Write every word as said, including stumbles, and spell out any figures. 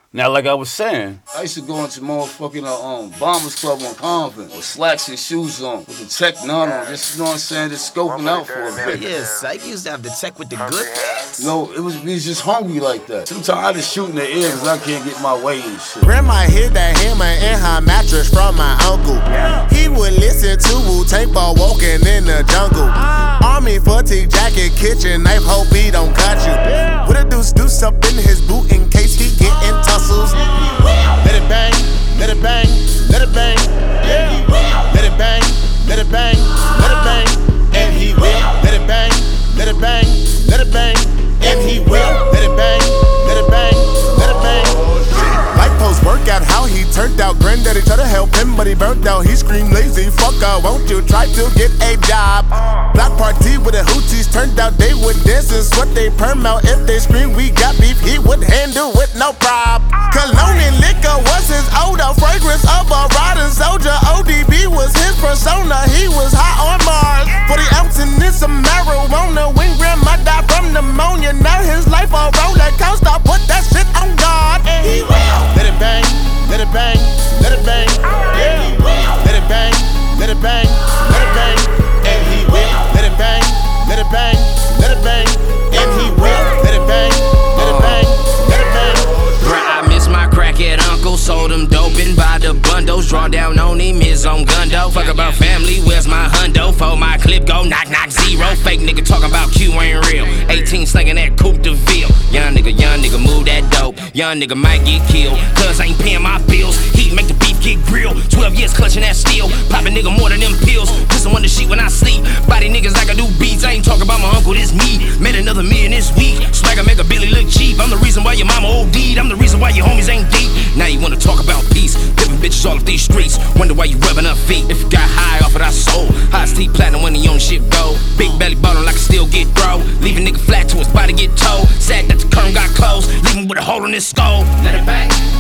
Now, like I was saying, I used to go into motherfucking uh, um, Bombers Club on Convent with slacks and shoes on, with the Tech nine on, just, you know what I'm saying, just scoping out for a bit. Yeah, psych, you used to have the Tech with the good pants. No, it was, we was just hungry like that. Sometimes I just shoot in the air because I can't get my way and shit. Grandma hid that hammer in her mattress from my uncle. He would listen to Wu-Tang while walking in the jungle. Army fatigue jacket, kitchen knife, hope he don't cut you. With a deuce deuce up in his boot in case he get in tussles. Let it bang, let it bang, let it bang. Let it bang, let it bang, let it bang. And he will. Let it bang, let it bang, let it bang. And he will. Let it bang, let it bang, let it bang. Life post workout, how he turned out. Granddaddy tried to help him, but he burnt out. He screamed lazy, fucker, won't you try to get a job? Block party with the hooties, turned out they would dance and sweat they perm out. If they scream we got beef, he would handle with no prob. Cologne and liquor was his odor, fragrance of a riding soldier. O D B was his persona, he was high on Mars. forty ounce and then some marijuana. When grandma died from pneumonia, now his life a roller coaster. Put that shit on God, and he will. Let it bang, let it bang, let it bang. Yeah, he will. Let it bang, let it bang, let it bang. And he will. Let it bang, let it bang, let it bang. And he will. Let it bang, let it bang, let it bang. Bruh, I miss my crackhead uncle, sold him dope and buy the bundles. Draw down on him, his own gundo. Fuck about family, where's my hundo? For my clip go, knock, knock, zero. Fake nigga talking about Q ain't real. eighteen slinging that Coupe de Ville. Young nigga, young nigga, move that dope. Young nigga might get killed, cause I ain't paying my bills. He make the beef get grilled. twelve years clutching that steel. Pop a nigga more than them pills. Listen on the sheet when I sleep. Body niggas like I do beats. I ain't talking about my uncle, this me. Made another million this week. Swagger make a Billy look cheap. I'm the reason why your mama OD'd. I'm the reason why your homies ain't deep. Now you wanna talk about peace. Living bitches all of these streets. Wonder why you rubbing her feet. If you got high off of that soul. High steep platinum when the on shit go. Big belly ballin' like I still get throw. Leave a nigga flat to his body get towed. Sad that the current got closed. Leave him with a hole in his skull. Let it bang.